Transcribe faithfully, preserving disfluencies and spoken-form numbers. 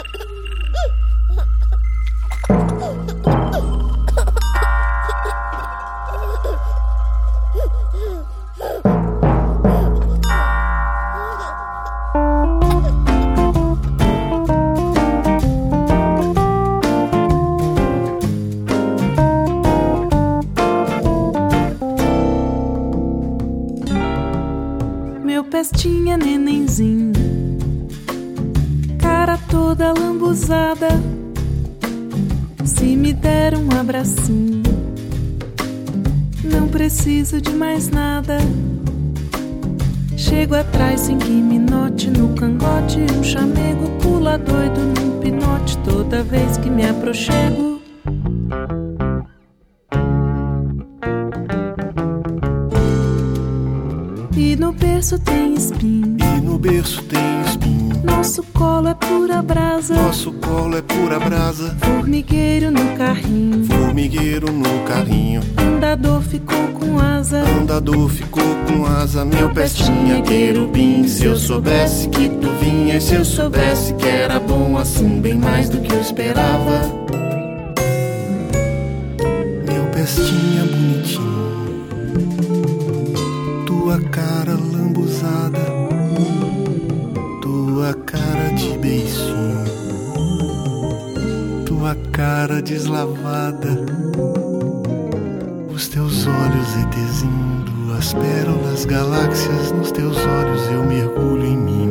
Pestinha nenenzinho, cara toda lambuzada. Se me der um abracinho, não preciso de mais nada. Chego atrás sem que me note, no cangote um chamego pula doido num pinote toda vez que me aproxego. E no berço tem espinho, e no berço tem espinho. Nosso colo é pura brasa, nosso colo é pura brasa. Formigueiro no carrinho, formigueiro no carrinho. Andador ficou com asa, andador ficou com asa. Meu pestinha querubim, se eu soubesse que tu vinhas, se eu soubesse que era bom assim, bem mais do que eu esperava. Meu pestinha bonitinho, tua cara lambuzada, tua cara de beicinho, tua cara deslavada, os teus olhos ETzinho, duas pérolas galáxias, nos teus olhos eu mergulho em mim.